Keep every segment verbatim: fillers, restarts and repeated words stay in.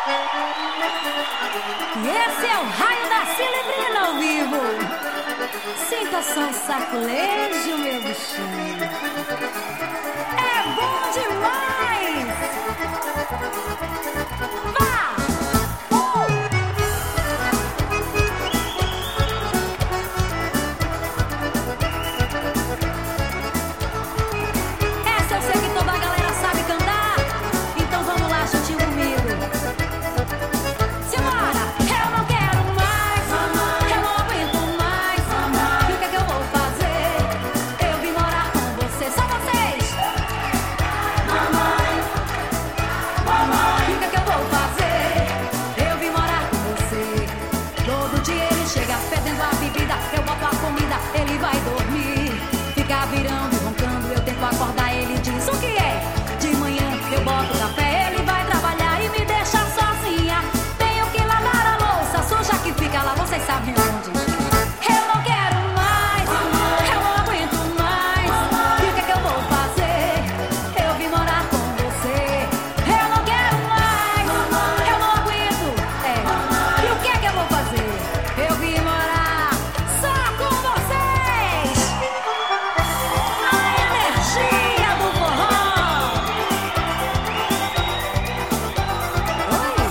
E esse é o raio da Celebrina ao vivo. Sinta só um sacolejo, meu bichinho. É bom demais. Vá! Essa eu sei que toda a galera sabe cantar. Então vamos lá, juntinho comigo. Simbora! Eu não quero mais, eu não aguento mais. E o que é que eu vou fazer? Eu vim morar com você, só vocês. Mamãe, mamãe. E o que é que eu vou fazer? Eu vim morar com você. Todo dia ele chega pedindo a bebida, eu boto a comida, ele vai dormir. Fica virando, roncando, eu tento acordar, ele diz o que é? De manhã eu boto café, ele vai trabalhar e me deixa sozinha. Tenho que lavar a louça suja que fica lá, vocês sabem onde. Eu não quero mais, eu não aguento mais. E o que é que eu vou fazer? Eu vim morar com você. Eu não quero mais, eu não aguento. É. E o que é que eu vou fazer? Eu vim morar só com vocês. A energia do forró. Oi.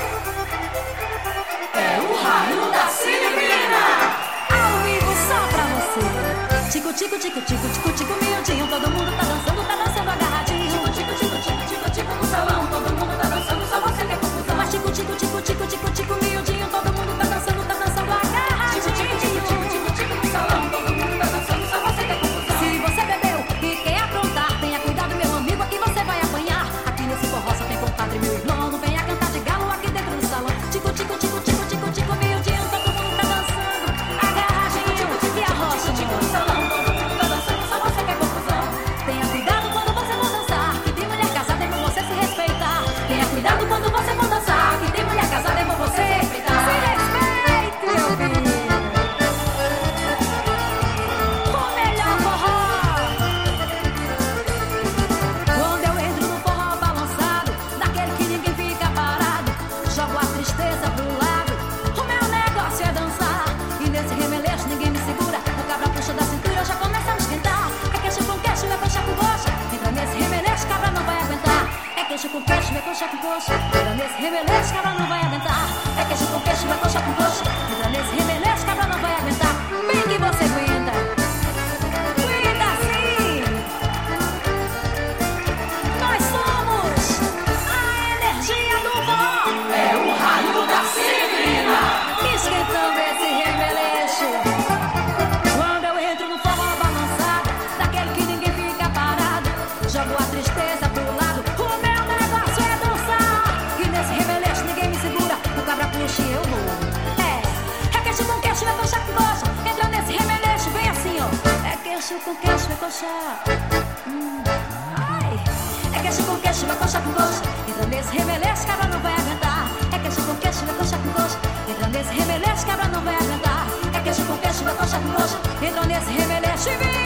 É o raio da Celebrina. Ao vivo só pra você. Tico, tico, tico, tico, tico, tico, miudinho. Todo mundo tá dançando, tá dançando agarradinho. Tico, tico, tico, tico, tico, tico no salão. Todo mundo tá dançando, só você quer confusão. Mas tico, tico, tico, tico, tico, tico, miudinho. Todo mundo tá dançando, tá dançando agarradinho. Tico, tico, tico, tico, tico, tico no salão. Todo mundo tá dançando, só você quer confusão. Se você bebeu e quer aprontar, tenha cuidado, meu amigo, aqui você vai apanhar. Aqui nesse forró só tem compadre, meu irmão. Não venha cantar de galo aqui dentro do salão. Tico, tico, tico, tico, tico, tico, miudinho. Todo mundo tá dançando agarradinho. E a rocha, tico no salão. Todo mundo tá dançando, só você quer confusão. Tenha cuidado quando você for dançar, que tem mulher casada, é bom você se respeitar. Tenha cuidado quando você for dançar, que tem mulher casada, é bom você se respeitar. Se respeite, meu filho. O melhor forró. Quando eu entro no forró balançado, daquele que ninguém fica parado, jogo a tristeza pro lado. O meu negócio é dançar, e nesse remeleixo ninguém me segura. O cabra puxa da cintura, já começa a me esquentar. É queixo com queixo, é coxa com coxa. Entra nesse remeleixo, cabra não vai aguentar. É queixo com queixo, é coxa com coxa. Entra nesse remeleixo, cabra não vai aguentar. É queixo com queixo, é coxa com coxa. Entra nesse remeleixo, cabra não vai aguentar. Bem que você aguenta. Aguenta sim. Nós somos a energia do forró. É o raio da Celebrina. Esquentando esse remeleixo. Quando eu entro no forró balançado, daquele que ninguém fica parado, jogo a tristeza pro lado. O meu negócio é dançar, e nesse remeleixo ninguém me segura. O cabra puxa e eu vou. É, é queixo com queixo, é coxa com coxa. Entra nesse remeleixo, vem assim, ó. É queixo com queixo, é coxa. Hum, ai. É queixo com queixo, é coxa com coxa. Entra nesse remeleixo, cabra não vai aguentar. É queixo com queixo, é coxa com coxa. Entra nesse remeleixo, cabra não vai aguentar. É queixo com queixo, é coxa com coxa. Entra nesse remeleixo e vem.